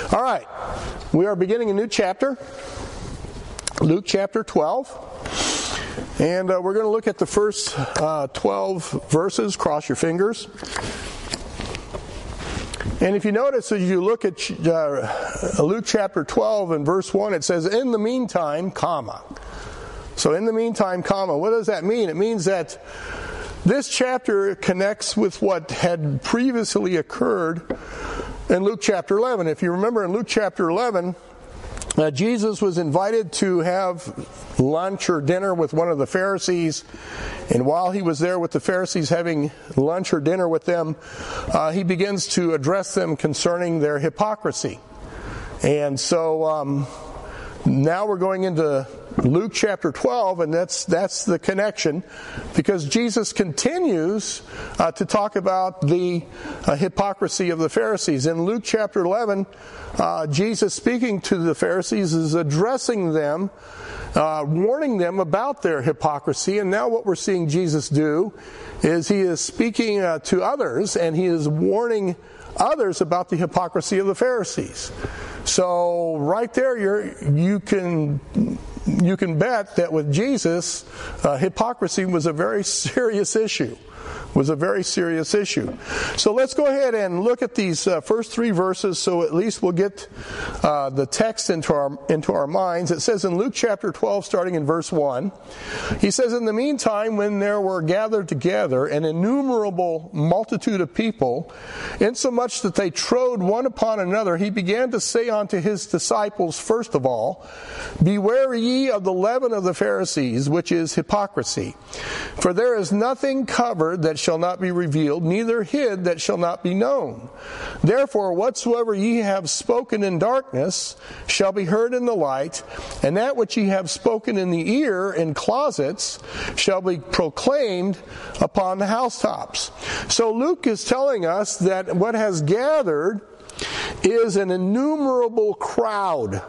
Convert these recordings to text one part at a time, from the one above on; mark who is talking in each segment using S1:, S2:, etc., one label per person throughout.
S1: All right, we are beginning a new chapter, Luke chapter 12, and we're going to look at the first 12 verses. Cross your fingers. And if you notice, as you look at Luke chapter 12 and verse 1, it says, in the meantime, comma. So in the meantime, comma, what does that mean? It means that this chapter connects with what had previously occurred in Luke chapter 11. If you remember in Luke chapter 11, Jesus was invited to have lunch or dinner with one of the Pharisees. And while he was there with the Pharisees having lunch or dinner with them, he begins to address them concerning their hypocrisy. And so now we're going into Luke chapter 12, and that's the connection, because Jesus continues to talk about the hypocrisy of the Pharisees. In Luke chapter 11, Jesus, speaking to the Pharisees, is addressing them, warning them about their hypocrisy. And now what we're seeing Jesus do is he is speaking to others, and he is warning others about the hypocrisy of the Pharisees. So right there, you can bet that with Jesus, hypocrisy was a very serious issue. So let's go ahead and look at these first three verses, so at least we'll get the text into our minds. It says in Luke chapter 12, starting in verse 1, he says, in the meantime, when there were gathered together an innumerable multitude of people, insomuch that they trode one upon another, he began to say unto his disciples, first of all, beware ye of the leaven of the Pharisees, which is hypocrisy. For there is nothing covered that shall not be revealed, neither hid that shall not be known. Therefore, whatsoever ye have spoken in darkness shall be heard in the light, and that which ye have spoken in the ear in closets shall be proclaimed upon the housetops. So Luke is telling us that what has gathered is an innumerable crowd.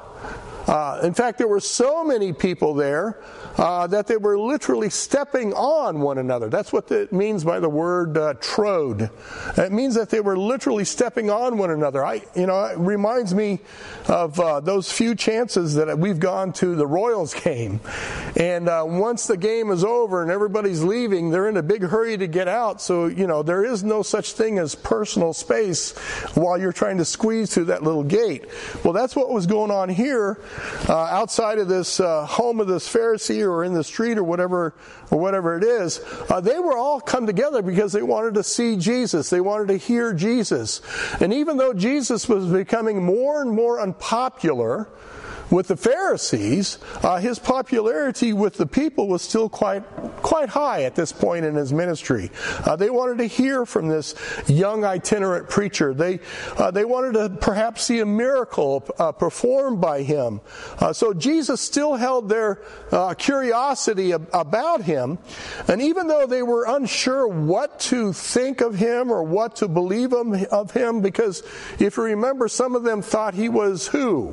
S1: In fact, there were so many people there that they were literally stepping on one another. That's what it means by the word trode. It means that they were literally stepping on one another. It reminds me of those few chances that we've gone to the Royals game. And once the game is over and everybody's leaving, they're in a big hurry to get out. So, there is no such thing as personal space while you're trying to squeeze through that little gate. Well, that's what was going on here outside of this home of this Pharisee, or in the street, or whatever it is. They were all come together because they wanted to see Jesus. They wanted to hear Jesus. And even though Jesus was becoming more and more unpopular with the Pharisees, his popularity with the people was still quite high at this point in his ministry. They wanted to hear from this young itinerant preacher. They wanted to perhaps see a miracle performed by him. So Jesus still held their curiosity about him. And even though they were unsure what to think of him or what to believe of him, because if you remember, some of them thought he was who?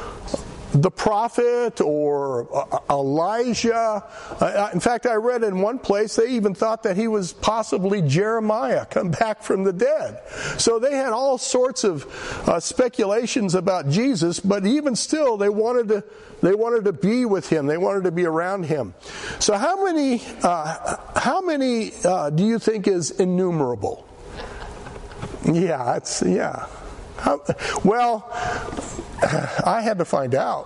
S1: The prophet, or Elijah. In fact, I read in one place they even thought that he was possibly Jeremiah, come back from the dead. So they had all sorts of speculations about Jesus, but even still they wanted to be with him. They wanted to be around him. So how many do you think is innumerable? Yeah. Well, I had to find out.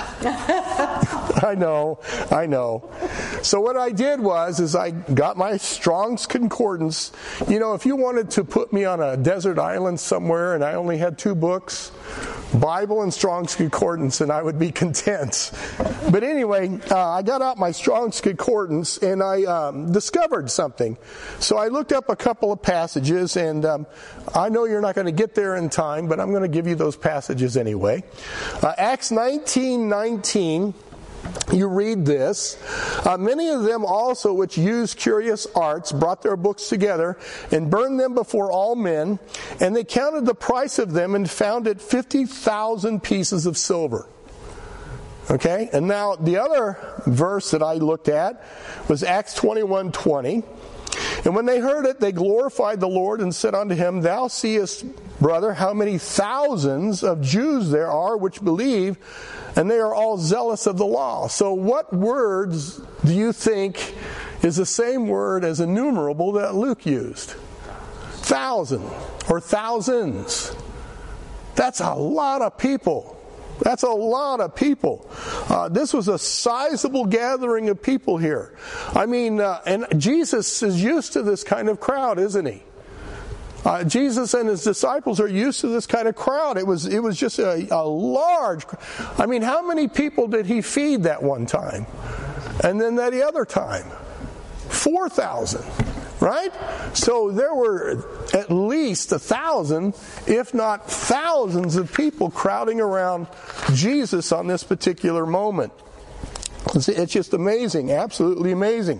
S1: I know. So what I did is I got my Strong's Concordance. If you wanted to put me on a desert island somewhere and I only had 2 books, Bible and Strong's Concordance, and I would be content. But anyway, I got out my Strong's Concordance and I discovered something. So I looked up a couple of passages, and I know you're not going to get there in time, but I'm going to give you those passages anyway. Acts 19:19. You read this. Many of them also which used curious arts brought their books together and burned them before all men, and they counted the price of them and found it 50,000 pieces of silver. Okay? And now the other verse that I looked at was Acts 21:20. And when they heard it, they glorified the Lord and said unto him, Thou seest brother, how many thousands of Jews there are which believe, and they are all zealous of the law. So what words do you think is the same word as innumerable that Luke used? Thousand or thousands. That's a lot of people. That's a lot of people. This was a sizable gathering of people here. I mean, and Jesus is used to this kind of crowd, isn't he? Jesus and his disciples are used to this kind of crowd. It was just a large. I mean, how many people did he feed that one time? And then that other time? 4,000. Right? So there were at least 1,000, if not thousands of people crowding around Jesus on this particular moment. It's just amazing, absolutely amazing.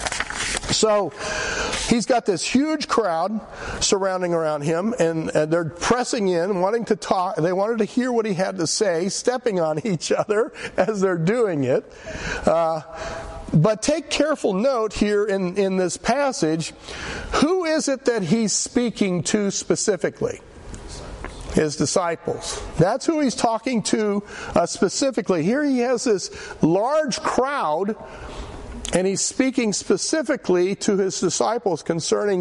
S1: So he's got this huge crowd surrounding around him, and they're pressing in, wanting to talk. They wanted to hear what he had to say, stepping on each other as they're doing it. But take careful note here in this passage. Who is it that he's speaking to specifically? His disciples. That's who he's talking to specifically. Here he has this large crowd, and he's speaking specifically to his disciples concerning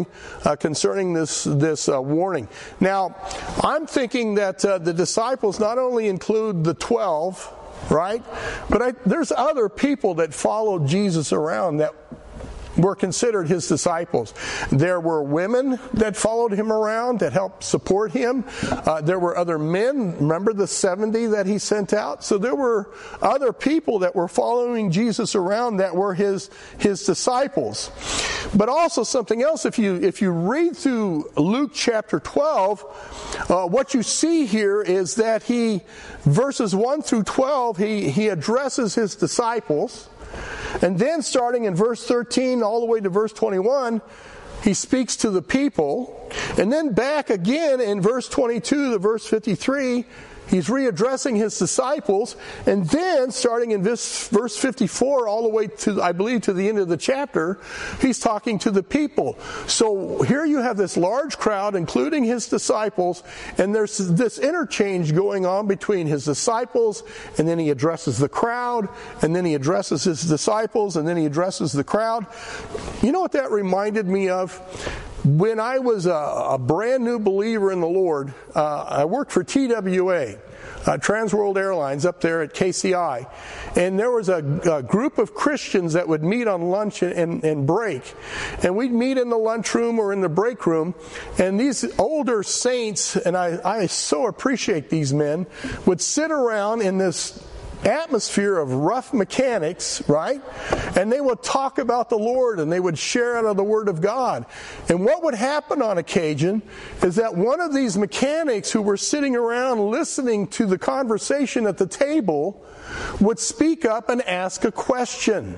S1: this warning. Now, I'm thinking that the disciples not only include the 12, right? But there's other people that followed Jesus around that were considered his disciples. There were women that followed him around that helped support him. There were other men. Remember the 70 that he sent out? So there were other people that were following Jesus around that were his disciples. But also something else, if you read through Luke chapter 12, what you see here is that verses 1 through 12, he addresses his disciples. And then starting in verse 13 all the way to verse 21, he speaks to the people. And then back again in verse 22 to verse 53, he's readdressing his disciples. And then starting in verse 54 all the way to, I believe, to the end of the chapter, he's talking to the people. So here you have this large crowd, including his disciples, and there's this interchange going on between his disciples, and then he addresses the crowd, and then he addresses his disciples, and then he addresses the crowd. You know what that reminded me of? When I was a brand new believer in the Lord, I worked for TWA, Trans World Airlines, up there at KCI. And there was a group of Christians that would meet on lunch and break. And we'd meet in the lunchroom or in the break room. And these older saints, and I so appreciate these men, would sit around in this atmosphere of rough mechanics, right? And they would talk about the Lord, and they would share out of the Word of God. And what would happen on occasion is that one of these mechanics who were sitting around listening to the conversation at the table would speak up and ask a question.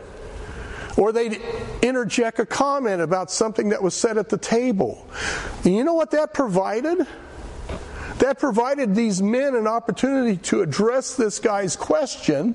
S1: Or they'd interject a comment about something that was said at the table. And you know what that provided? That provided these men an opportunity to address this guy's question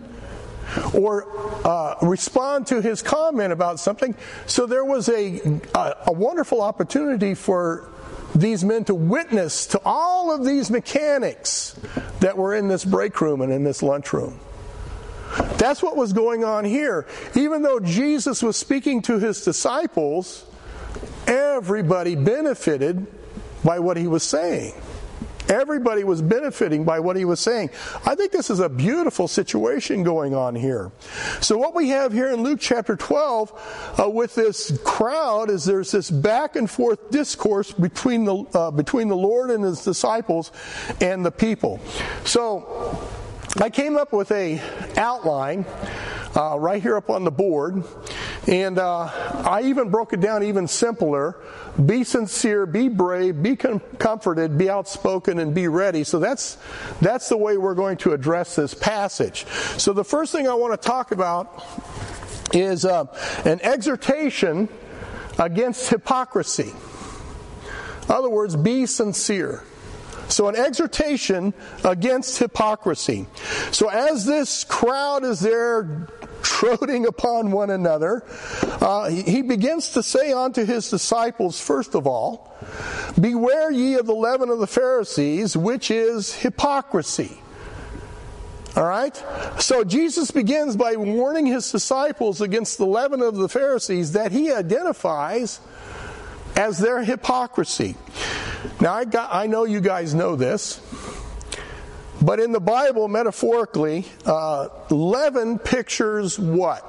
S1: or respond to his comment about something. So there was a wonderful opportunity for these men to witness to all of these mechanics that were in this break room and in this lunchroom. That's what was going on here. Even though Jesus was speaking to his disciples, everybody benefited by what he was saying. Everybody was benefiting by what he was saying. I think this is a beautiful situation going on here. So what we have here in Luke chapter 12 with this crowd is there's this back and forth discourse between the Lord and his disciples and the people. So I came up with a outline right here up on the board, and I even broke it down even simpler. Be sincere, be brave, be comforted, be outspoken, and be ready. So that's the way we're going to address this passage. So the first thing I want to talk about is an exhortation against hypocrisy. In other words, be sincere. So an exhortation against hypocrisy. So as this crowd is there Trotting upon one another, he begins to say unto his disciples, first of all, beware ye of the leaven of the Pharisees, which is hypocrisy. All right? So Jesus begins by warning his disciples against the leaven of the Pharisees that he identifies as their hypocrisy. Now, I know you guys know this, but in the Bible, metaphorically, leaven pictures what?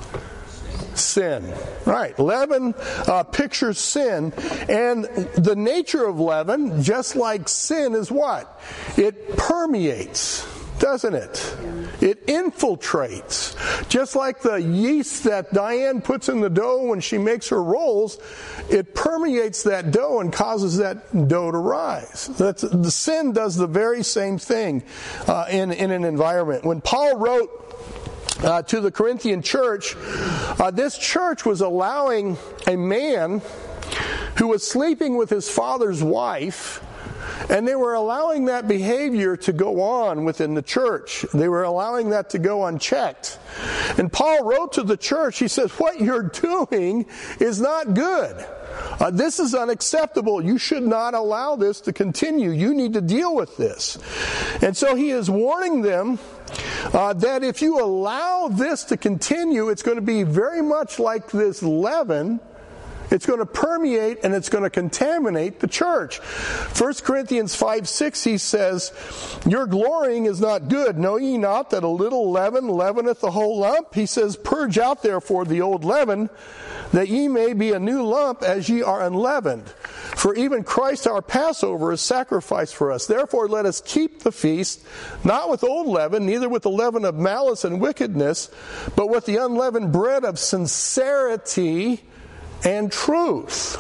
S1: Sin. Right. Leaven pictures sin. And the nature of leaven, just like sin, is what? It permeates, doesn't it? It infiltrates. Just like the yeast that Diane puts in the dough when she makes her rolls, it permeates that dough and causes that dough to rise. The sin does the very same thing in an environment. When Paul wrote to the Corinthian church, this church was allowing a man who was sleeping with his father's wife, and they were allowing that behavior to go on within the church. They were allowing that to go unchecked. And Paul wrote to the church, he says, what you're doing is not good. This is unacceptable. You should not allow this to continue. You need to deal with this. And so he is warning them that if you allow this to continue, it's going to be very much like this leaven. It's going to permeate and it's going to contaminate the church. 1 Corinthians 5:6, he says, your glorying is not good. Know ye not that a little leaven leaveneth the whole lump? He says, purge out therefore the old leaven, that ye may be a new lump as ye are unleavened. For even Christ our Passover is sacrificed for us. Therefore let us keep the feast, not with old leaven, neither with the leaven of malice and wickedness, but with the unleavened bread of sincerity and truth.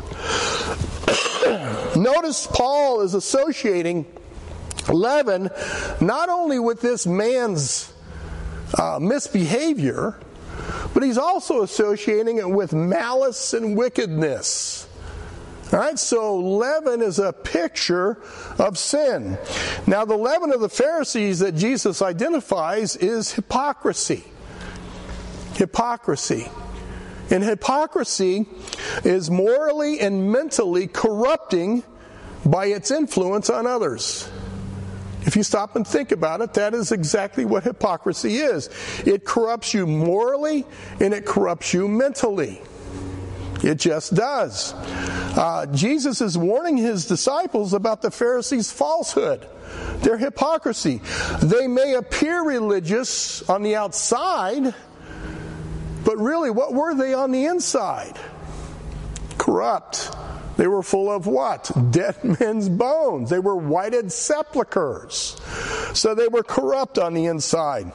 S1: Notice Paul is associating leaven not only with this man's misbehavior, but he's also associating it with malice and wickedness. All right, so leaven is a picture of sin. Now, the leaven of the Pharisees that Jesus identifies is hypocrisy. Hypocrisy. And hypocrisy is morally and mentally corrupting by its influence on others. If you stop and think about it, that is exactly what hypocrisy is. It corrupts you morally and it corrupts you mentally. It just does. Jesus is warning his disciples about the Pharisees' falsehood, their hypocrisy. They may appear religious on the outside, but really, what were they on the inside? Corrupt. They were full of what? Dead men's bones. They were whited sepulchres. So they were corrupt on the inside.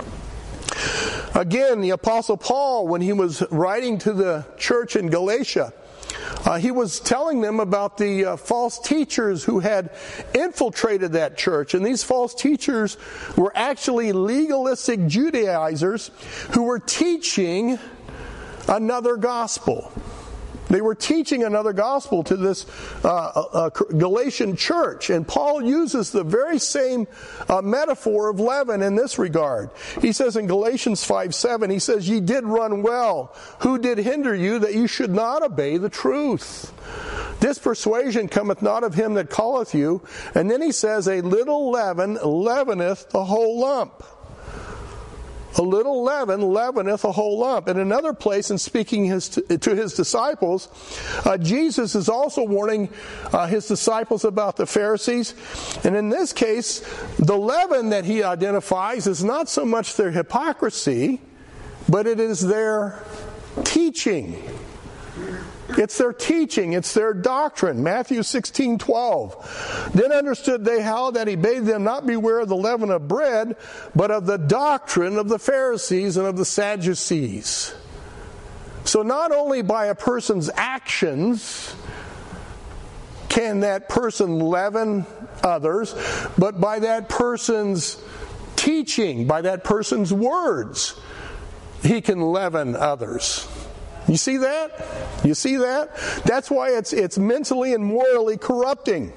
S1: Again, the Apostle Paul, when he was writing to the church in Galatia, he was telling them about the false teachers who had infiltrated that church. And these false teachers were actually legalistic Judaizers who were teaching another gospel. They were teaching another gospel to this Galatian church. And Paul uses the very same metaphor of leaven in this regard. He says in Galatians 5:7, he says, ye did run well. Who did hinder you that you should not obey the truth? This persuasion cometh not of him that calleth you. And then he says, a little leaven leaveneth the whole lump. A little leaven leaveneth a whole lump. In another place, in speaking to his disciples, Jesus is also warning his disciples about the Pharisees. And in this case, the leaven that he identifies is not so much their hypocrisy, but it is their teaching. It's their teaching, it's their doctrine. Matthew 16:12. Then understood they how that he bade them not beware of the leaven of bread, but of the doctrine of the Pharisees and of the Sadducees. So not only by a person's actions can that person leaven others, but by that person's teaching, by that person's words, he can leaven others. You see that? You see that? That's why it's mentally and morally corrupting.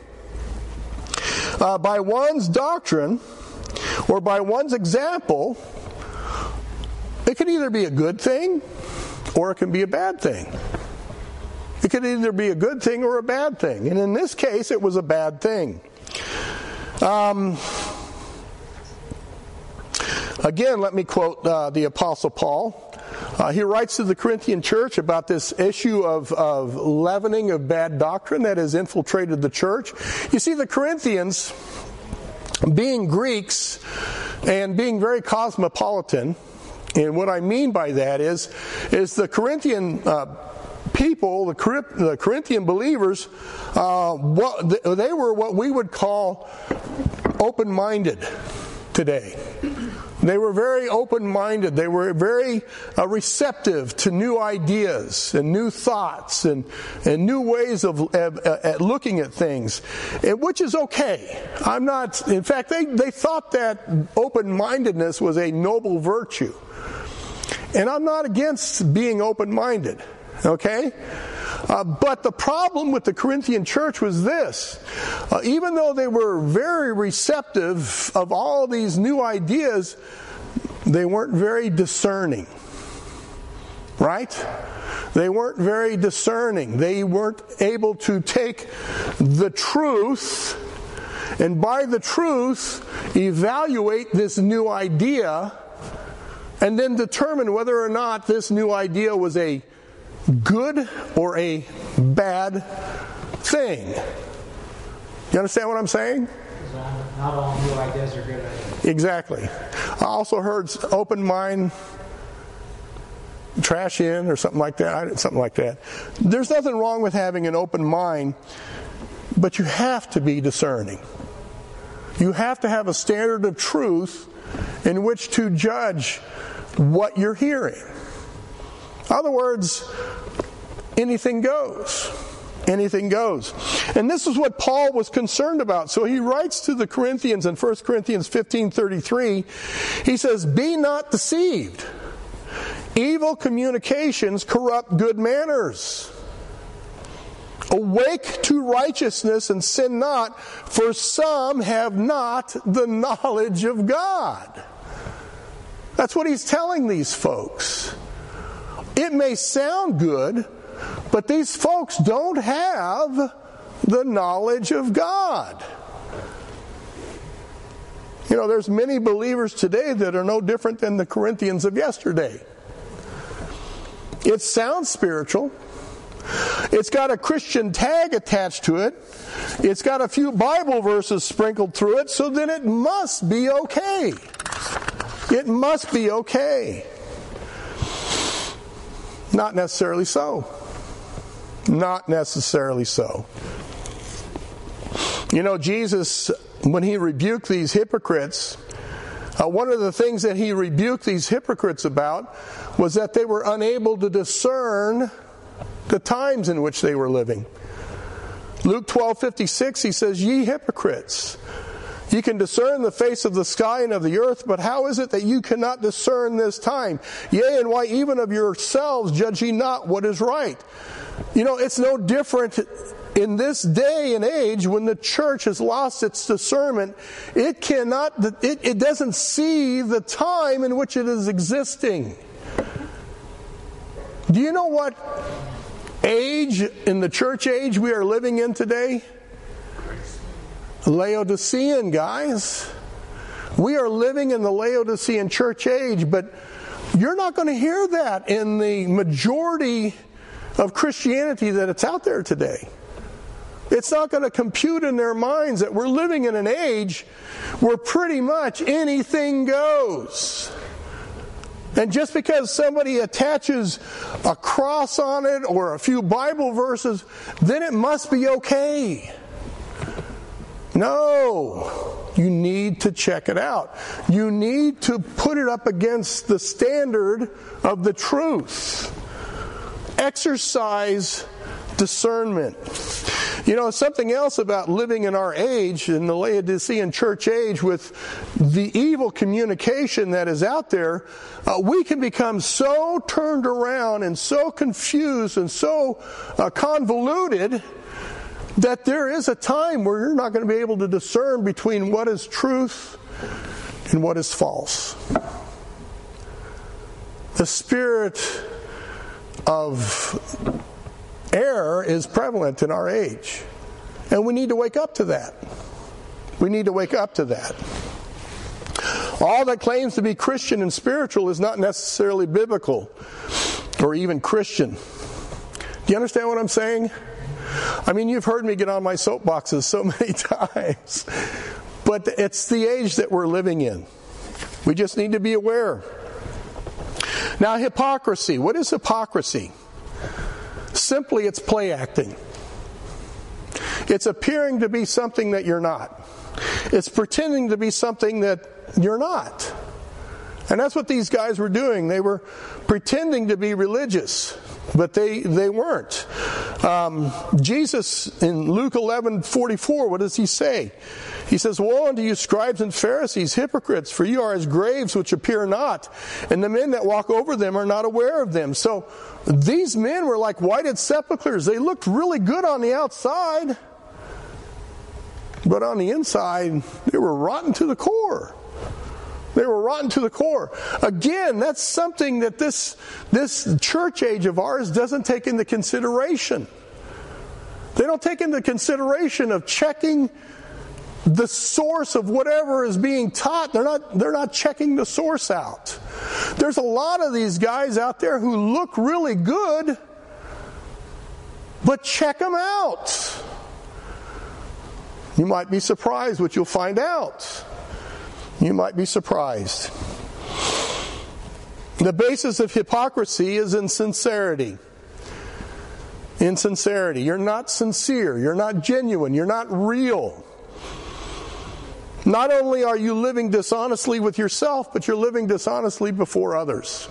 S1: By one's doctrine or by one's example, it can either be a good thing or it can be a bad thing. It could either be a good thing or a bad thing. And in this case, it was a bad thing. Again, let me quote the Apostle Paul. He writes to the Corinthian church about this issue of leavening of bad doctrine that has infiltrated the church. You see, the Corinthians, being Greeks and being very cosmopolitan, and what I mean by that is the Corinthian people, the Corinthian believers, they were what we would call open-minded today. They were very open-minded. They were very receptive to new ideas and new thoughts and new ways of at looking at things, which is okay. In fact, they thought that open-mindedness was a noble virtue. And I'm not against being open-minded, okay? But the problem with the Corinthian church was this. Even though they were very receptive of all these new ideas, they weren't very discerning. Right? They weren't very discerning. They weren't able to take the truth and by the truth evaluate this new idea and then determine whether or not this new idea was a good or a bad thing. You understand what I'm saying?
S2: Not all new ideas are good ideas.
S1: Exactly. I also heard open mind, trash in, or something like that. There's nothing wrong with having an open mind, but you have to be discerning. You have to have a standard of truth in which to judge what you're hearing. In other words, anything goes. Anything goes. And this is what Paul was concerned about. So he writes to the Corinthians in 1 Corinthians 15:33, he says, "Be not deceived. Evil communications corrupt good manners. Awake to righteousness and sin not, for some have not the knowledge of God." That's what he's telling these folks. It may sound good, but these folks don't have the knowledge of God. You know, there's many believers today that are no different than the Corinthians of yesterday. It sounds spiritual. It's got a Christian tag attached to it. It's got a few Bible verses sprinkled through it, so then it must be okay. It must be okay. Not necessarily so. Not necessarily so. You know, Jesus, when he rebuked these hypocrites, one of the things that he rebuked these hypocrites about was that they were unable to discern the times in which they were living. Luke 12:56, he says, "Ye hypocrites, ye can discern the face of the sky and of the earth, but how is it that you cannot discern this time? Yea, and why even of yourselves judge ye not what is right?" You know, it's no different in this day and age when the church has lost its discernment. It doesn't see the time in which it is existing. Do you know what age in the church age we are living in today? Laodicean, guys. We are living in the Laodicean church age, but you're not going to hear that in the majority of Christianity that it's out there today. It's not going to compute in their minds that we're living in an age where pretty much anything goes. And just because somebody attaches a cross on it or a few Bible verses, then it must be okay. No, you need to check it out. You need to put it up against the standard of the truth. Exercise discernment. You know, something else about living in our age, in the Laodicean church age, with the evil communication that is out there, we can become so turned around and so confused and so convoluted that there is a time where you're not going to be able to discern between what is truth and what is false. the spirit of error is prevalent in our age. And we need to wake up to that. We need to wake up to that. All that claims to be Christian and spiritual is not necessarily biblical or even Christian. Do you understand what I'm saying? I mean, you've heard me get on my soapboxes so many times. But it's the age that we're living in. We just need to be aware. Now, hypocrisy. What is hypocrisy? Simply, it's play acting. It's appearing to be something that you're not. It's pretending to be something that you're not. And that's what these guys were doing. They were pretending to be religious, but they weren't. Jesus, in Luke 11:44, what does he say? He says, "Woe unto you, scribes and Pharisees, hypocrites, for you are as graves which appear not, and the men that walk over them are not aware of them." So these men were like whited sepulchres. They looked really good on the outside, but on the inside, they were rotten to the core. They were rotten to the core. Again, that's something that this church age of ours doesn't take into consideration. They don't take into consideration of checking the source of whatever is being taught. They're not checking the source out. There's a lot of these guys out there who look really good, but check them out. You might be surprised what you'll find out. You might be surprised. The basis of hypocrisy is insincerity. Insincerity. You're not sincere. You're not genuine. You're not real. Not only are you living dishonestly with yourself, but you're living dishonestly before others.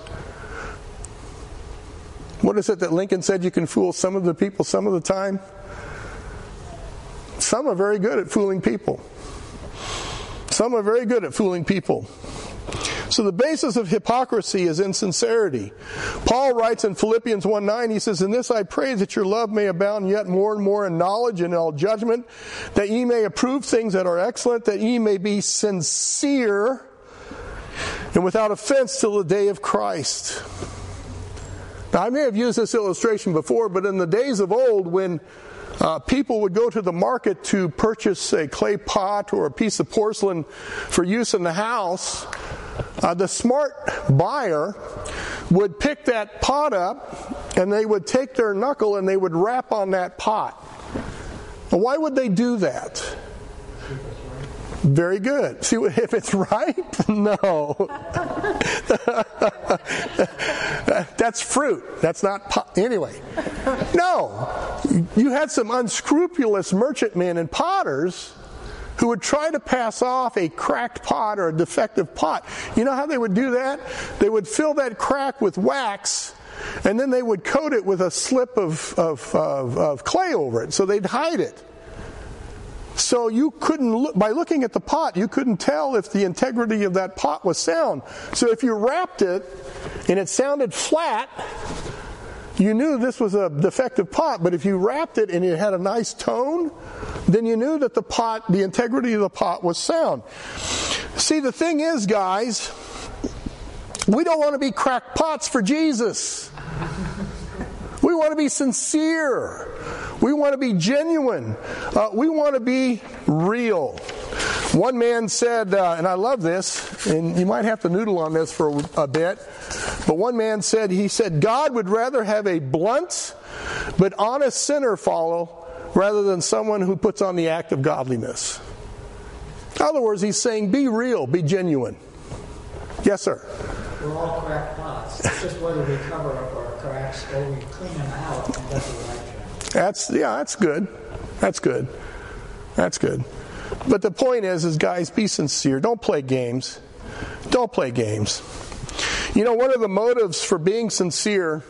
S1: What is it that Lincoln said? You can fool some of the people some of the time? Some are very good at fooling people. Some are very good at fooling people. So the basis of hypocrisy is insincerity. Paul writes in Philippians 1:9, he says, "In this I pray that your love may abound yet more and more in knowledge and in all judgment, that ye may approve things that are excellent, that ye may be sincere and without offense till the day of Christ." Now I may have used this illustration before, but in the days of old when people would go to the market to purchase a clay pot or a piece of porcelain for use in the house, the smart buyer would pick that pot up and they would take their knuckle and they would rap on that pot. Now, why would they do that? Very good. See if it's right? No. That's fruit. That's not pot. Anyway. No. You had some unscrupulous merchantmen and potters who would try to pass off a cracked pot or a defective pot. You know how they would do that? They would fill that crack with wax, and then they would coat it with a slip of clay over it, so they'd hide it. So you couldn't look, by looking at the pot, you couldn't tell if the integrity of that pot was sound. So if you wrapped it and it sounded flat, you knew this was a defective pot. But if you wrapped it and it had a nice tone, then you knew that the integrity of the pot was sound. See, the thing is, guys, we don't want to be cracked pots for Jesus. We want to be sincere. We want to be genuine. We want to be real. One man said, and I love this, and you might have to noodle on this for a bit, but one man said, he said, God would rather have a blunt but honest sinner follow rather than someone who puts on the act of godliness. In other words, he's saying, be real, be genuine. Yes, sir?
S2: We're all cracked pots. It's just whether we cover up our cracks or we clean them out and that's the right job.
S1: That's good. That's good. That's good. But the point is guys, be sincere. Don't play games. Don't play games. You know, one of the motives for being sincere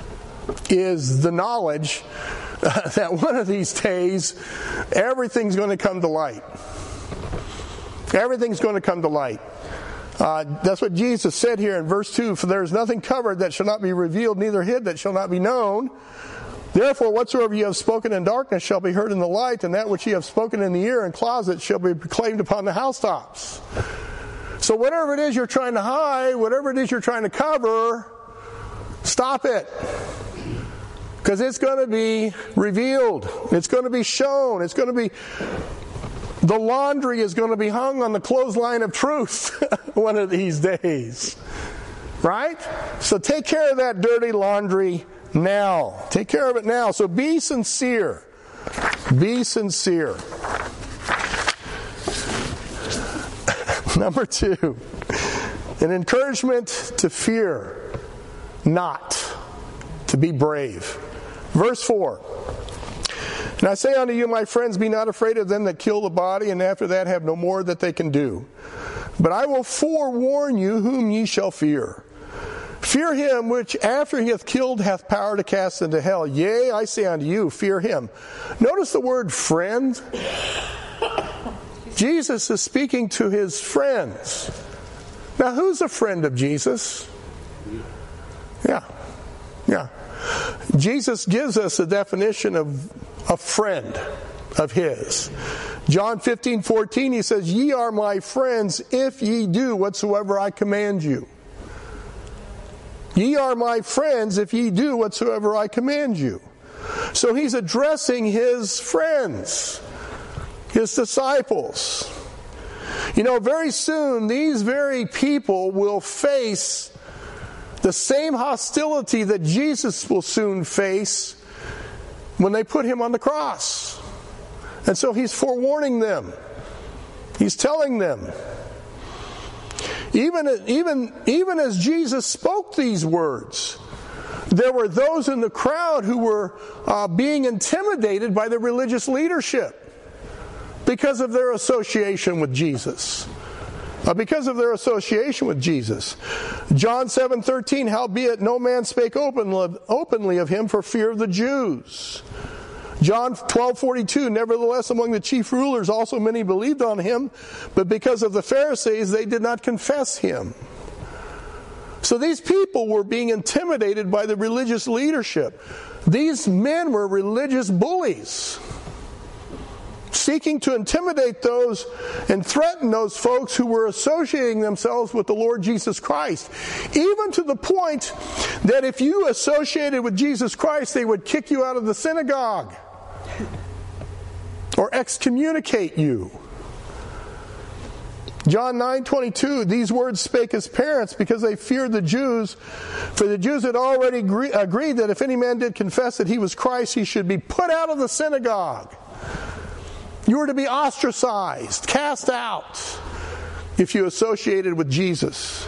S1: is the knowledge that one of these days everything's going to come to light. Everything's going to come to light. That's what Jesus said here in verse 2. For there is nothing covered that shall not be revealed, neither hid that shall not be known. Therefore, whatsoever you have spoken in darkness shall be heard in the light, and that which you have spoken in the ear and closet shall be proclaimed upon the housetops. So whatever it is you're trying to hide, whatever it is you're trying to cover, Stop it. Because it's going to be revealed. It's going to be shown. It's going to be, the laundry is going to be hung on the clothesline of truth one of these days. Right? So take care of that dirty laundry now. Take care of it now. So be sincere. Be sincere. Number 2, an encouragement to fear, not to be brave. Verse 4. And I say unto you, my friends, be not afraid of them that kill the body, and after that have no more that they can do. But I will forewarn you whom ye shall fear. Fear him which after he hath killed hath power to cast into hell. Yea, I say unto you, fear him. Notice the word friend. Jesus is speaking to his friends. Now, who's a friend of Jesus? Yeah. Jesus gives us a definition of a friend of his. John 15:14, he says, ye are my friends if ye do whatsoever I command you. Ye are my friends if ye do whatsoever I command you. So he's addressing his friends, his disciples. You know, very soon these very people will face the same hostility that Jesus will soon face when they put him on the cross. And so he's forewarning them. He's telling them. Even as Jesus spoke these words, there were those in the crowd who were being intimidated by the religious leadership because of their association with Jesus. John 7:13, howbeit no man spake openly of him for fear of the Jews. John 12:42, nevertheless among the chief rulers also many believed on him, but because of the Pharisees they did not confess him. So these people were being intimidated by the religious leadership. These men were religious bullies, seeking to intimidate those and threaten those folks who were associating themselves with the Lord Jesus Christ. Even to the point that if you associated with Jesus Christ, they would kick you out of the synagogue or excommunicate you. John 9:22, these words spake his parents because they feared the Jews, for the Jews had already agreed that if any man did confess that he was Christ, he should be put out of the synagogue. You were to be ostracized, cast out, if you associated with Jesus.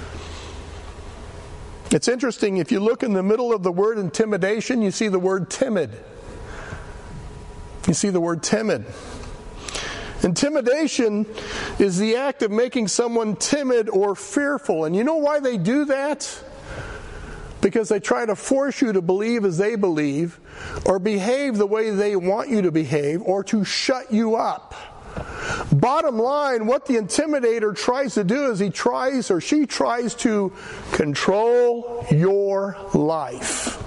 S1: It's interesting, if you look in the middle of the word intimidation, you see the word timid. You see the word timid. Intimidation is the act of making someone timid or fearful. And you know why they do that? Because they try to force you to believe as they believe, or behave the way they want you to behave, or to shut you up. Bottom line, what the intimidator tries to do is she tries to control your life.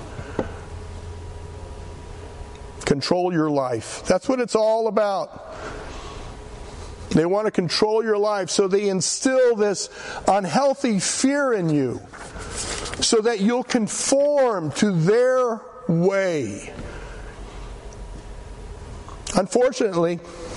S1: Control your life. That's what it's all about. They want to control your life, so they instill this unhealthy fear in you, so that you'll conform to their way. Unfortunately,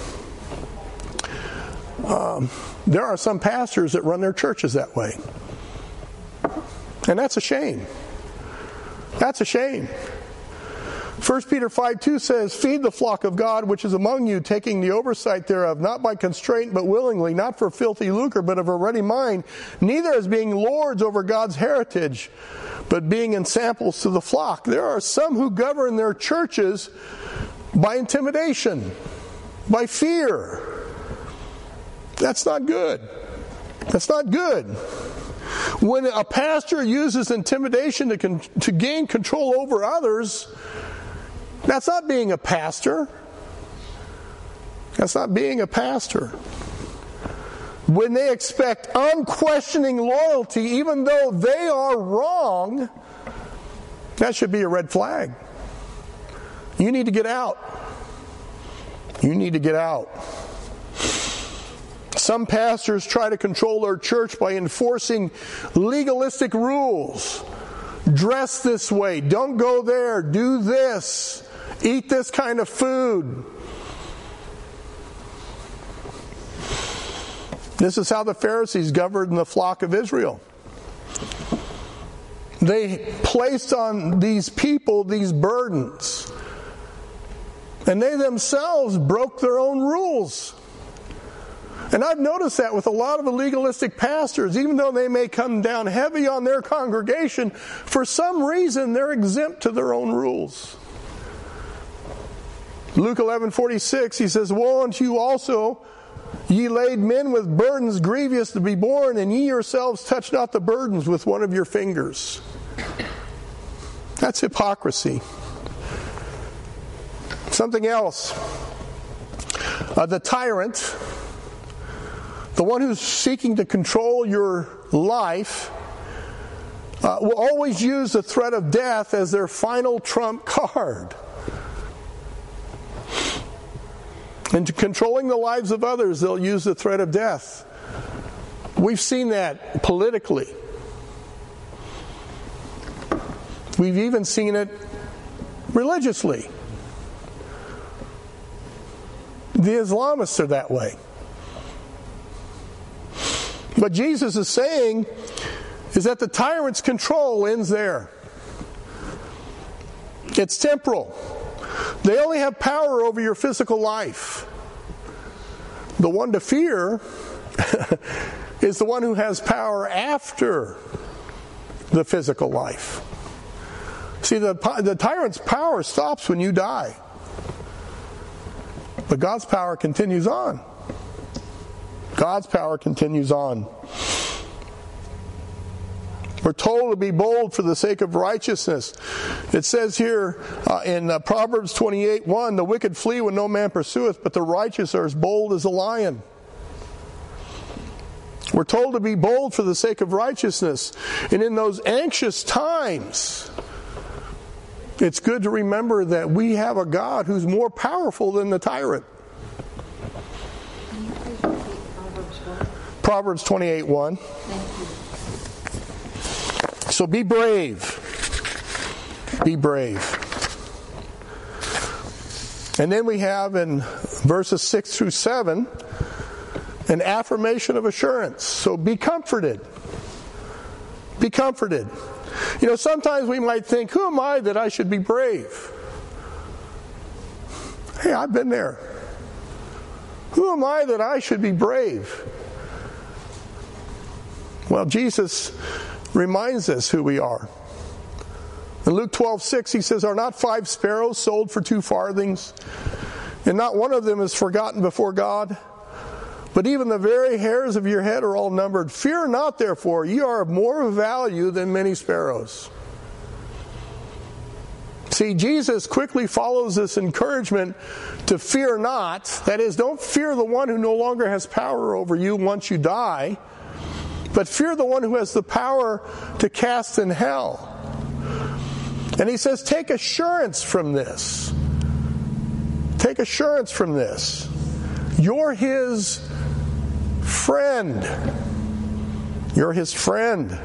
S1: there are some pastors that run their churches that way. And that's a shame. That's a shame. 1 Peter 5:2 says, feed the flock of God which is among you, taking the oversight thereof, not by constraint but willingly, not for filthy lucre, but of a ready mind, neither as being lords over God's heritage, but being ensamples to the flock. There are some who govern their churches by intimidation, by fear. That's not good. That's not good. When a pastor uses intimidation to gain control over others, that's not being a pastor. That's not being a pastor. When they expect unquestioning loyalty, even though they are wrong, that should be a red flag. You need to get out. You need to get out. Some pastors try to control their church by enforcing legalistic rules Dress this way. Don't go there. Do this. Eat this kind of food. This is how the Pharisees governed the flock of Israel. They placed on these people these burdens. And they themselves broke their own rules. And I've noticed that with a lot of the legalistic pastors, even though they may come down heavy on their congregation, for some reason they're exempt to their own rules. Luke 11:46, he says, "Woe unto you also, ye laid men with burdens grievous to be borne, and ye yourselves touch not the burdens with one of your fingers." That's hypocrisy. Something else. The tyrant, the one who's seeking to control your life, will always use the threat of death as their final trump card. And to controlling the lives of others, they'll use the threat of death. We've seen that politically. We've even seen it religiously. The Islamists are that way. What Jesus is saying is that the tyrant's control ends there. It's temporal. They only have power over your physical life. The one to fear is the one who has power after the physical life. See, the tyrant's power stops when you die. But God's power continues on. God's power continues on. We're told to be bold for the sake of righteousness. It says here in Proverbs 28:1, "The wicked flee when no man pursueth, but the righteous are as bold as a lion." We're told to be bold for the sake of righteousness. And in those anxious times, it's good to remember that we have a God who's more powerful than the tyrant. Proverbs 28:1. So be brave. Be brave. And then we have in verses 6 through 7 an affirmation of assurance. So be comforted. Be comforted. You know, sometimes we might think, who am I that I should be brave? Hey, I've been there. Who am I that I should be brave? Well, Jesus reminds us who we are. In Luke 12:6, he says, "Are not 5 sparrows sold for 2 farthings? And not one of them is forgotten before God? But even the very hairs of your head are all numbered. Fear not, therefore, ye are of more value than many sparrows." See, Jesus quickly follows this encouragement to fear not. That is, don't fear the one who no longer has power over you once you die, but fear the one who has the power to cast in hell. And he says, take assurance from this. Take assurance from this. You're his friend. You're his friend.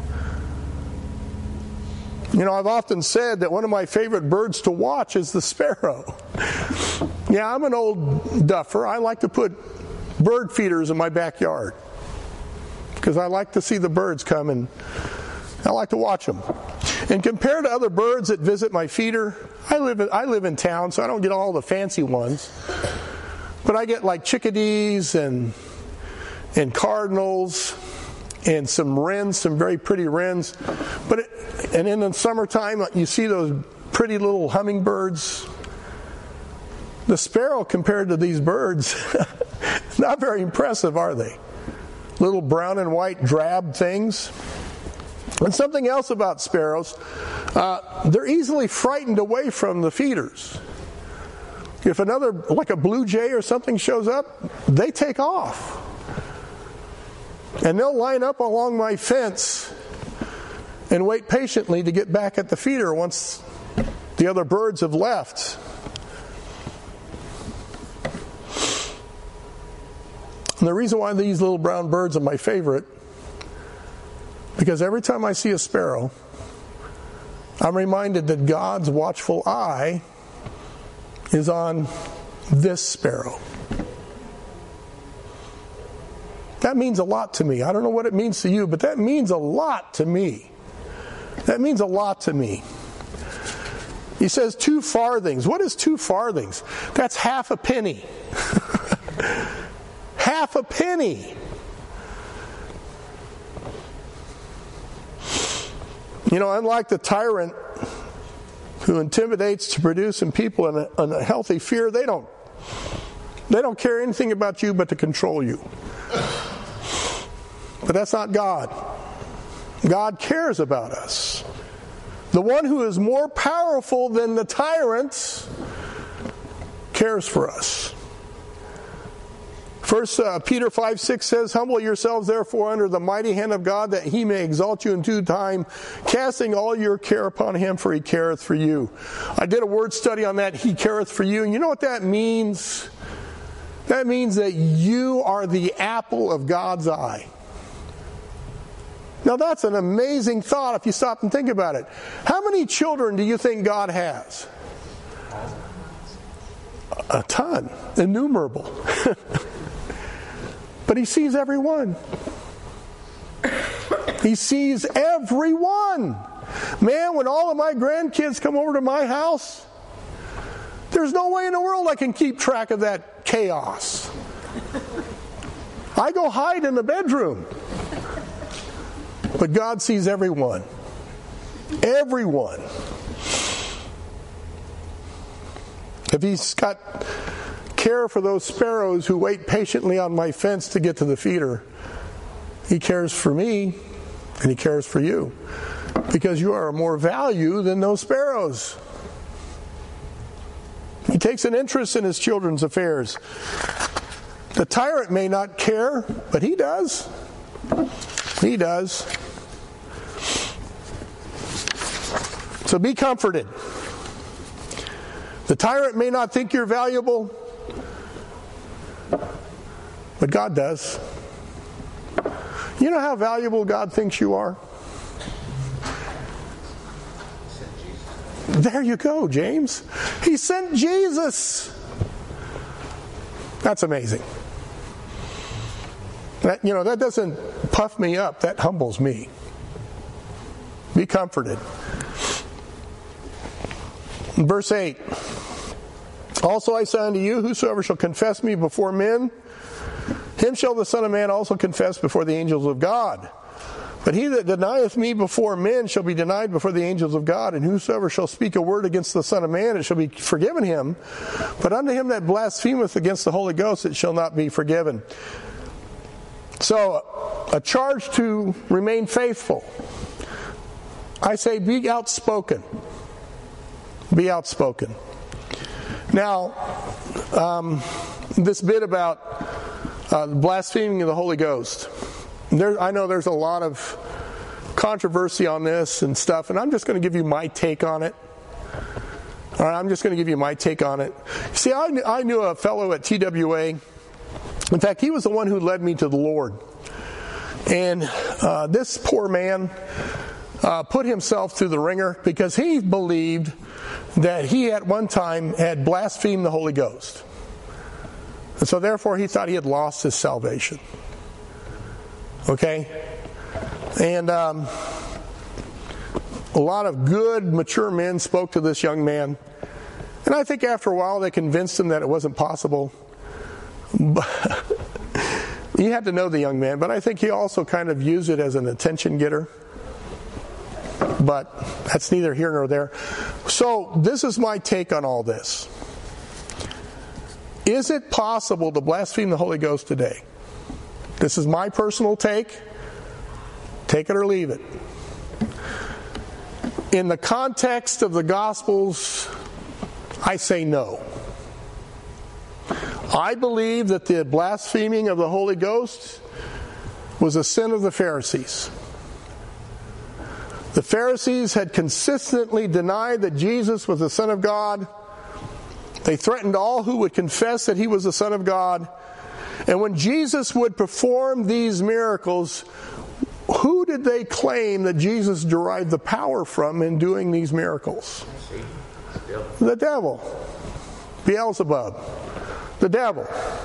S1: You know, I've often said that one of my favorite birds to watch is the sparrow. Yeah, I'm an old duffer. I like to put bird feeders in my backyard because I like to see the birds come and I like to watch them. And compared to other birds that visit my feeder, I live in town, so I don't get all the fancy ones. But I get like chickadees and cardinals and some wrens, some very pretty wrens. And in the summertime, you see those pretty little hummingbirds. The sparrow, compared to these birds, not very impressive, are they? Little brown and white drab things. And something else about sparrows, they're easily frightened away from the feeders. If another, like a blue jay or something shows up, they take off. And they'll line up along my fence and wait patiently to get back at the feeder once the other birds have left. And the reason why these little brown birds are my favorite, because every time I see a sparrow, I'm reminded that God's watchful eye is on this sparrow. That means a lot to me. I don't know what it means to you, but that means a lot to me. That means a lot to me. He says 2 farthings. What is 2 farthings? That's half a penny. Half a penny. You know, unlike the tyrant who intimidates to produce in people an unhealthy fear, they don't care anything about you but to control you. But that's not God. God cares about us. The one who is more powerful than the tyrants cares for us. 1 Peter 5:6 says, "Humble yourselves therefore under the mighty hand of God, that he may exalt you in due time, casting all your care upon him, for he careth for you." I did a word study on that, he careth for you. And you know what that means? That means that you are the apple of God's eye. Now that's an amazing thought if you stop and think about it. How many children do you think God has? A ton. Innumerable. But he sees every one. He sees every one. Man, when all of my grandkids come over to my house, there's no way in the world I can keep track of that chaos. I go hide in the bedroom. But God sees everyone. Everyone. If he's got care for those sparrows who wait patiently on my fence to get to the feeder, he cares for me and he cares for you. Because you are of more value than those sparrows. He takes an interest in his children's affairs. The tyrant may not care, but he does. He does. So be comforted. The tyrant may not think you're valuable, but God does. You know how valuable God thinks you are? There you go, James. He sent Jesus. That's amazing. That doesn't puff me up. That humbles me. Be comforted. In verse 8, "Also I say unto you, whosoever shall confess me before men, him shall the Son of Man also confess before the angels of God. But he that denieth me before men shall be denied before the angels of God. And whosoever shall speak a word against the Son of Man, it shall be forgiven him. But unto him that blasphemeth against the Holy Ghost, it shall not be forgiven." So, a charge to remain faithful. I say be outspoken. Be outspoken. Now, this bit about blaspheming of the Holy Ghost. I know there's a lot of controversy on this and stuff, and I'm just going to give you my take on it. All right, I'm just going to give you my take on it. See, I knew a fellow at TWA. In fact, he was the one who led me to the Lord. And this poor man put himself through the ringer because he believed that he at one time had blasphemed the Holy Ghost. And so therefore he thought he had lost his salvation. Okay? And a lot of good, mature men spoke to this young man. And I think after a while they convinced him that it wasn't possible. You had to know the young man, but I think he also kind of used it as an attention getter. But that's neither here nor there. So this is my take on all this. Is it possible to blaspheme the Holy Ghost today? This is my personal take. Take it or leave it. In the context of the Gospels, I say no. I believe that the blaspheming of the Holy Ghost was a sin of the Pharisees. The Pharisees had consistently denied that Jesus was the Son of God. They threatened all who would confess that he was the Son of God. And when Jesus would perform these miracles, who did they claim that Jesus derived the power from in doing these miracles? The devil. Beelzebub. The devil.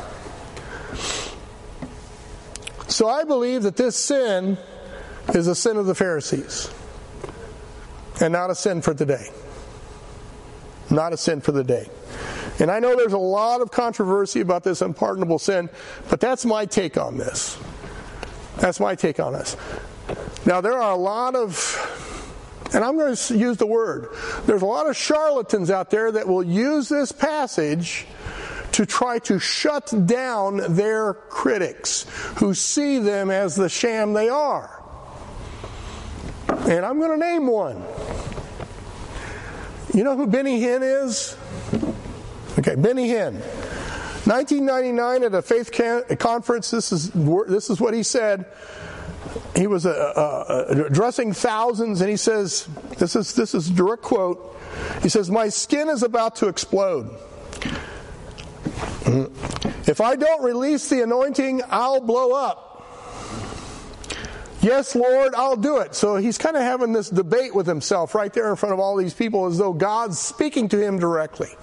S1: So I believe that this sin is a sin of the Pharisees and not a sin for today. Not a sin for the day. And I know there's a lot of controversy about this unpardonable sin, but that's my take on this. That's my take on this. Now, there are a lot of, and I'm going to use the word, there's a lot of charlatans out there that will use this passage to try to shut down their critics who see them as the sham they are. And I'm going to name one. You know who Benny Hinn is? Okay, Benny Hinn. 1999 at a faith conference, this is what he said. He was addressing thousands, and he says, this is a direct quote. He says, "My skin is about to explode. If I don't release the anointing, I'll blow up. Yes, Lord, I'll do it." So he's kind of having this debate with himself right there in front of all these people as though God's speaking to him directly.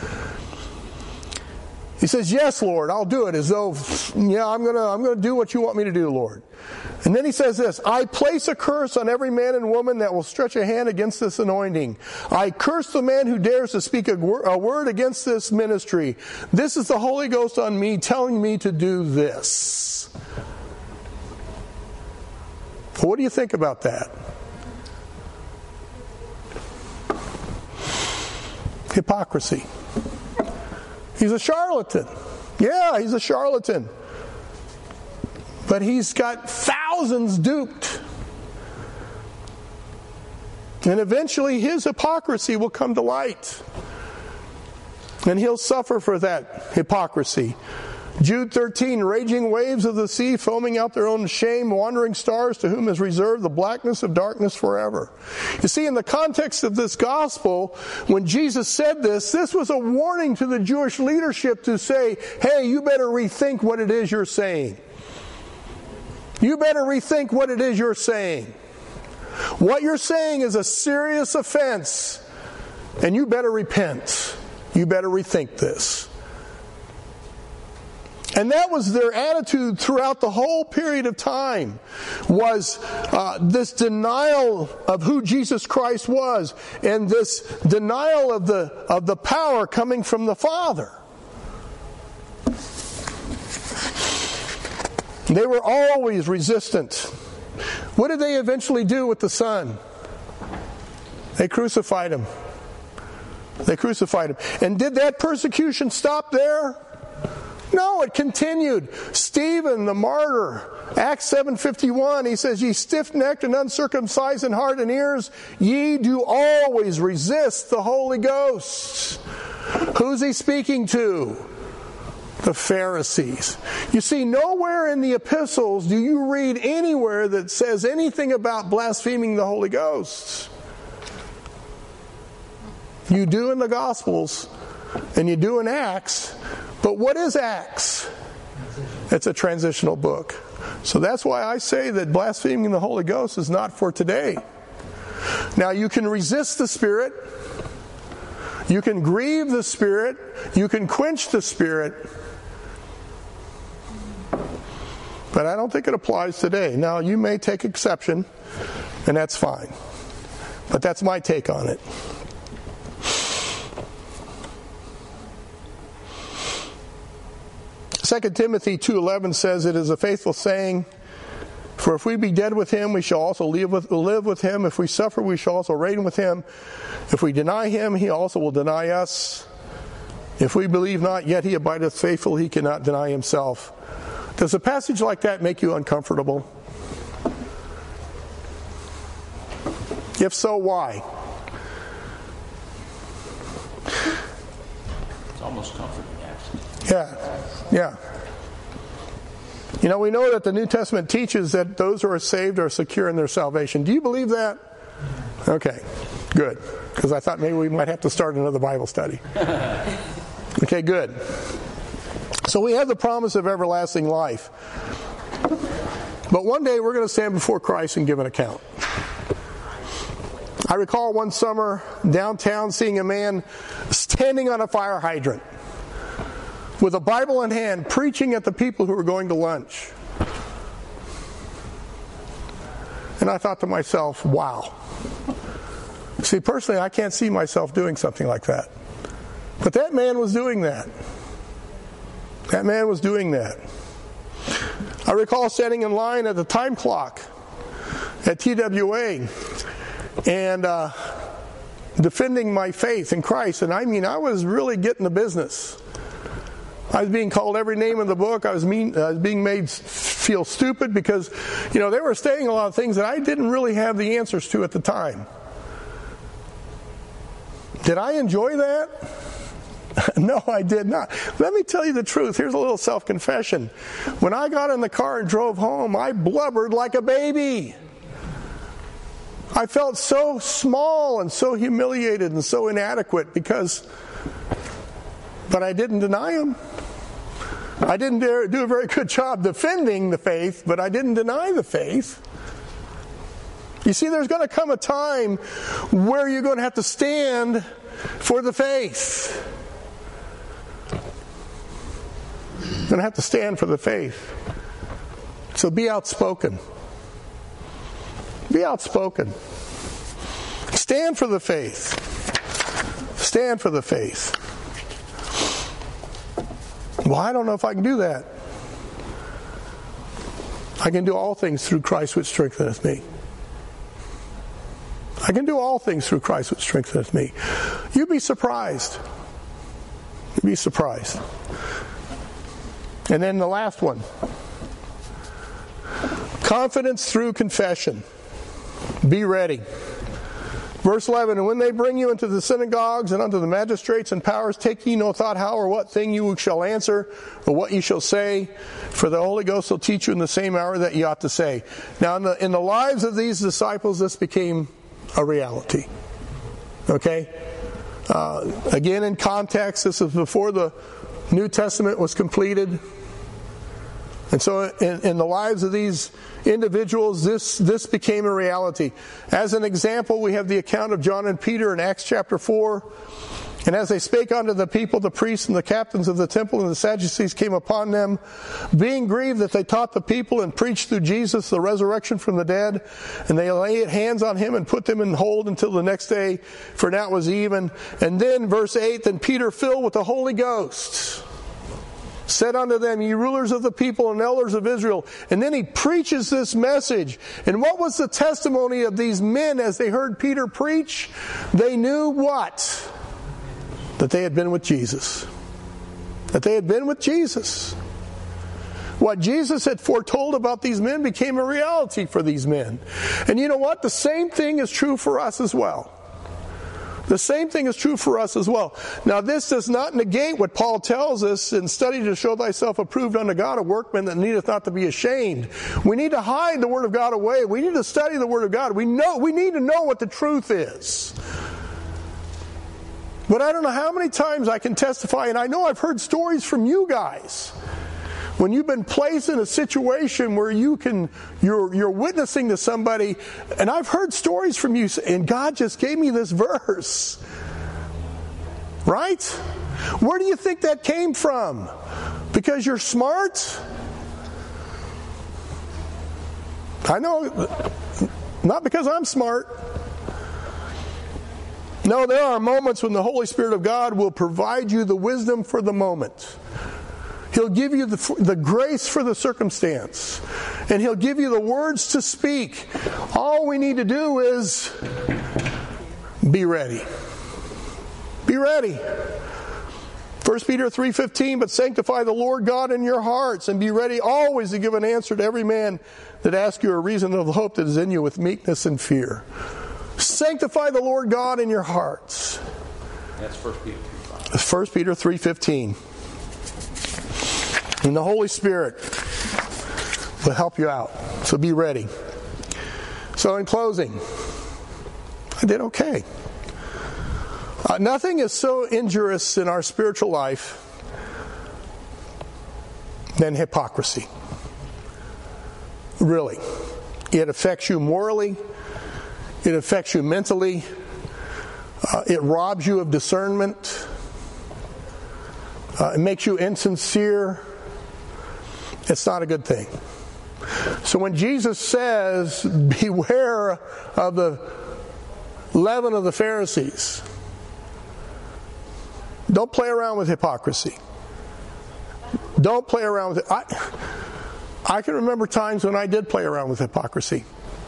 S1: He says, "Yes, Lord, I'll do it," as though, yeah, I'm going to do what you want me to do, Lord. And then he says this, "I place a curse on every man and woman that will stretch a hand against this anointing. I curse the man who dares to speak a word against this ministry. This is the Holy Ghost on me telling me to do this." What do you think about that? Hypocrisy. He's a charlatan. Yeah, he's a charlatan. But he's got thousands duped. And eventually his hypocrisy will come to light. And he'll suffer for that hypocrisy. Jude 13, "Raging waves of the sea, foaming out their own shame, wandering stars to whom is reserved the blackness of darkness forever." You see, in the context of this gospel, when Jesus said this was a warning to the Jewish leadership to say, hey, you better rethink what it is you're saying. You better rethink what it is you're saying. What you're saying is a serious offense, and you better repent. You better rethink this. And that was their attitude throughout the whole period of time, was this denial of who Jesus Christ was, and this denial of the power coming from the Father. They were always resistant. What did they eventually do with the Son? They crucified him. They crucified him. And did that persecution stop there? No, it continued. Stephen, the martyr, Acts 7:51, he says, "Ye stiff-necked and uncircumcised in heart and ears, ye do always resist the Holy Ghost." Who's he speaking to? The Pharisees. You see, nowhere in the epistles do you read anywhere that says anything about blaspheming the Holy Ghost. You do in the Gospels, and you do in Acts. But what is Acts? It's a transitional book. So that's why I say that blaspheming the Holy Ghost is not for today. Now, you can resist the Spirit. You can grieve the Spirit. You can quench the Spirit. But I don't think it applies today. Now, you may take exception, and that's fine. But that's my take on it. 2 Timothy 2:11 says, "It is a faithful saying, for if we be dead with him, we shall also live with him. If we suffer, we shall also reign with him. If we deny him, he also will deny us. If we believe not, yet he abideth faithful, he cannot deny himself." Does a passage like that make you uncomfortable? If so, why?
S3: It's almost comforting, actually.
S1: Yeah. You know, we know that the New Testament teaches that those who are saved are secure in their salvation. Do you believe that? Okay, good. Because I thought maybe we might have to start another Bible study. Okay, good. So we have the promise of everlasting life. But one day we're going to stand before Christ and give an account. I recall one summer downtown seeing a man standing on a fire hydrant with a Bible in hand, preaching at the people who were going to lunch. And I thought to myself, wow. See, personally, I can't see myself doing something like that. But that man was doing that. That man was doing that. I recall standing in line at the time clock at TWA and defending my faith in Christ. And I mean, I was really getting the business. I was being called every name in the book. I was being made feel stupid because, they were saying a lot of things that I didn't really have the answers to at the time. Did I enjoy that? No, I did not. Let me tell you the truth. Here's a little self-confession. When I got in the car and drove home, I blubbered like a baby. I felt so small and so humiliated and so inadequate but I didn't deny him. I didn't do a very good job defending the faith, but I didn't deny the faith. You see, there's going to come a time where you're going to have to stand for the faith. You're going to have to stand for the faith. So be outspoken. Be outspoken. Stand for the faith. Stand for the faith. Well, I don't know if I can do that. I can do all things through Christ which strengtheneth me. I can do all things through Christ which strengtheneth me. You'd be surprised. You'd be surprised. And then the last one. Confidence through confession. Be ready. Verse 11, and when they bring you into the synagogues and unto the magistrates and powers, take ye no thought how or what thing you shall answer, or what ye shall say, for the Holy Ghost will teach you in the same hour that ye ought to say. Now in the lives of these disciples, this became a reality. Okay? Again, in context, this is before the New Testament was completed. And so in the lives of these individuals, this became a reality. As an example, we have the account of John and Peter in Acts chapter 4. And as they spake unto the people, the priests and the captains of the temple and the Sadducees came upon them, being grieved that they taught the people and preached through Jesus the resurrection from the dead. And they laid hands on him and put them in hold until the next day, for now it was even. And then, verse 8, then Peter, filled with the Holy Ghost, said unto them, ye rulers of the people and elders of Israel. And then he preaches this message. And what was the testimony of these men as they heard Peter preach? They knew what? That they had been with Jesus. That they had been with Jesus. What Jesus had foretold about these men became a reality for these men. And you know what? The same thing is true for us as well. The same thing is true for us as well. Now, this does not negate what Paul tells us in study to show thyself approved unto God, a workman that needeth not to be ashamed. We need to hide the Word of God away. We need to study the Word of God. We need to know what the truth is. But I don't know how many times I can testify, and I know I've heard stories from you guys. When you've been placed in a situation where you're witnessing to somebody, and I've heard stories from you, and God just gave me this verse. Right? Where do you think that came from? Because you're smart? I know, not because I'm smart. No, there are moments when the Holy Spirit of God will provide you the wisdom for the moment. He'll give you the grace for the circumstance. And He'll give you the words to speak. All we need to do is be ready. Be ready. 1 Peter 3:15, but sanctify the Lord God in your hearts, and be ready always to give an answer to every man that asks you a reason of the hope that is in you with meekness and fear. Sanctify the Lord God in your hearts.
S3: That's 1 Peter 3:5.
S1: That's 1 Peter 3:15. And the Holy Spirit will help you out. So be ready. So in closing, I did okay. Nothing is so injurious in our spiritual life than hypocrisy. Really. It affects you morally. It affects you mentally. It robs you of discernment. It makes you insincere. It's not a good thing. So when Jesus says, beware of the leaven of the Pharisees, don't play around with hypocrisy. Don't play around with it. I can remember times when I did play around with hypocrisy.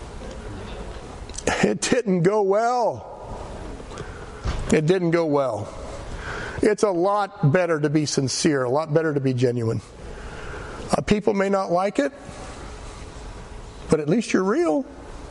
S1: It didn't go well. It didn't go well. It's a lot better to be sincere, a lot better to be genuine. People may not like it, but at least you're real.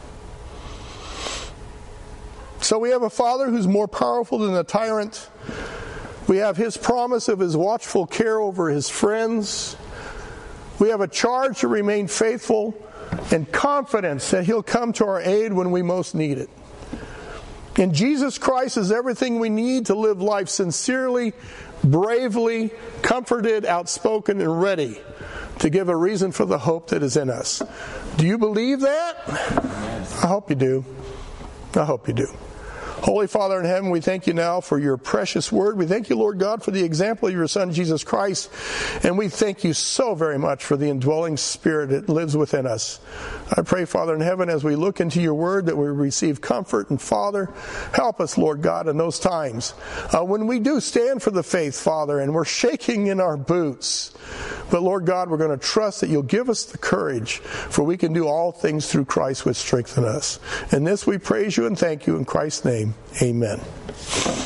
S1: So we have a Father who's more powerful than a tyrant. We have His promise of His watchful care over His friends. We have a charge to remain faithful and confidence that He'll come to our aid when we most need it. And Jesus Christ is everything we need to live life sincerely, bravely, comforted, outspoken, and ready to give a reason for the hope that is in us. Do you believe that? I hope you do. I hope you do. Holy Father in heaven, we thank you now for your precious word. We thank you, Lord God, for the example of your Son, Jesus Christ. And we thank you so very much for the indwelling Spirit that lives within us. I pray, Father in heaven, as we look into your word, that we receive comfort. And Father, help us, Lord God, in those times when we do stand for the faith, Father, and we're shaking in our boots. But Lord God, we're going to trust that you'll give us the courage, for we can do all things through Christ which strengthen us. And this we praise you and thank you in Christ's name. Amen.